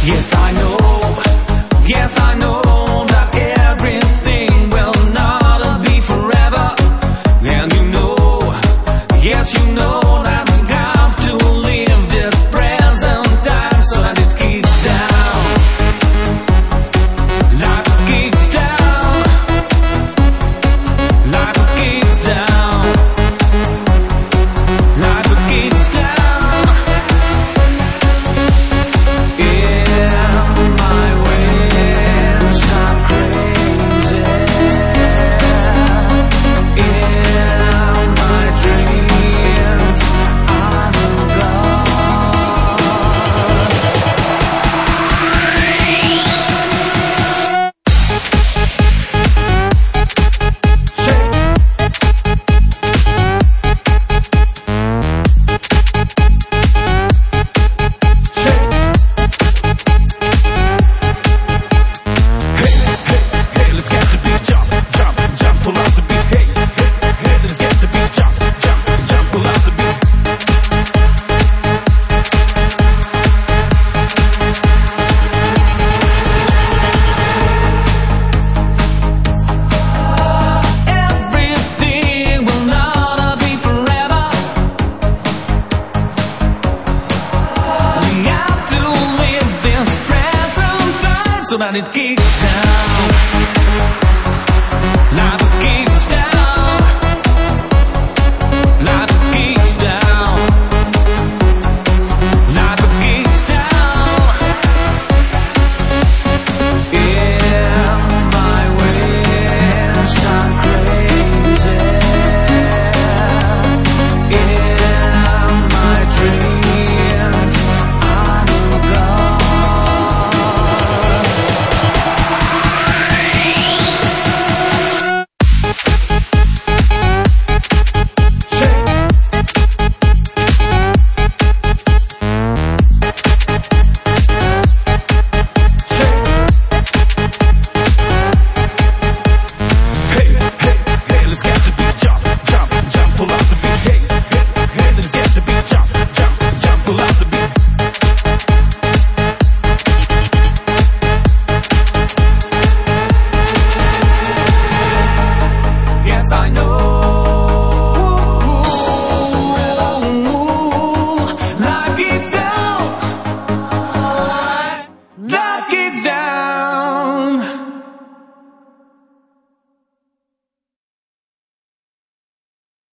Yes, I know. Yes, I know that everything will not be forever. And you know, yes, you know that we have to live this present time so that it kicks down. Life kicks down. Life kicks down. Life kicks down. In my wish I'm crazy. In my dreams I'm gone. Hey, let's get the beat, jump, jump, jump, pull out the beat. Hey, let's get the beat, jump, jump, jump, pull out the beat. Everything will not be forever. We have to live this present time so that it kicks down. Life kicks down. Life kicks down. Life kicks down. In my wish I'm crazy. In my dreams I'm gone. Hey, let's get the beat, jump, jump, jump, pull out the beat. Hey, let's get the beat, jump, jump, jump, pull out the beat. Yes, I know. Life kicks down. Life kicks down.